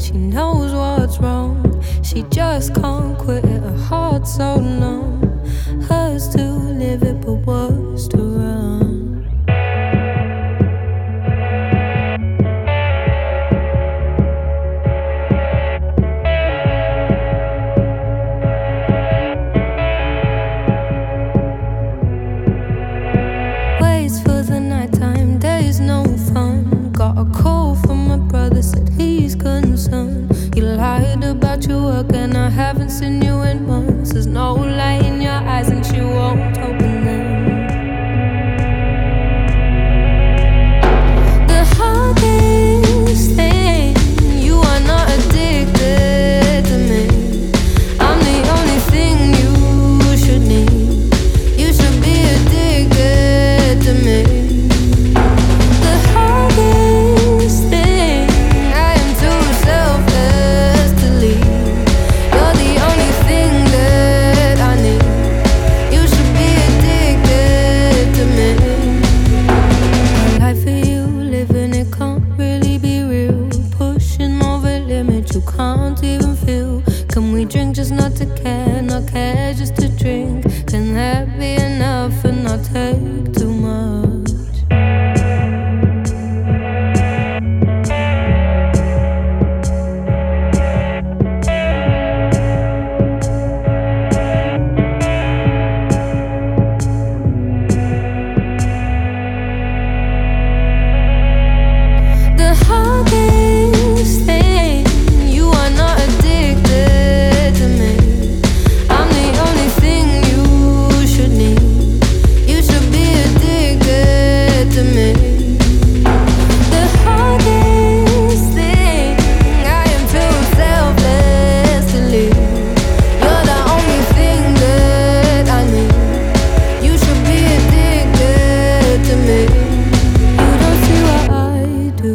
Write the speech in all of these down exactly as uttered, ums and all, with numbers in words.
She knows what's wrong. She just can't quit it. Her heart's so numb. Hers to live it, but worse to run. Waits for the nighttime, days no fun. Got a call from my brother, said he's concerned. You lied about your work and I haven't seen you in months. There's no light in your eyes and she won't open them. The hardest thing, you are not addicted to me. I'm the only thing you should need. You should be addicted to me. The hardest thing, I am too selfless to leave. You're the only thing that I need. You should be addicted to me. My life for you, living it can't really be real. Pushing over limits you can't even feel. Can we drink just not to care, not care just to drink? Can that be enough and not take too much? The hardest thing, you are not addicted to me. I'm the only thing you should need. You should be addicted to me. The hardest thing, I am too selfless to leave. You're the only thing that I need. You should be addicted to me. You don't see what I do.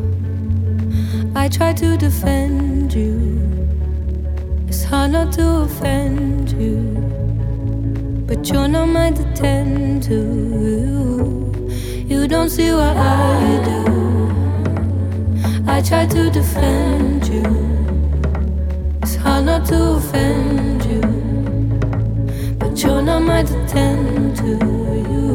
I try to defend you. It's hard not to offend you, but you're not mine to tend to. You don't see what I do. I try to defend you. It's hard not to offend you, but you're not mine to tend to. You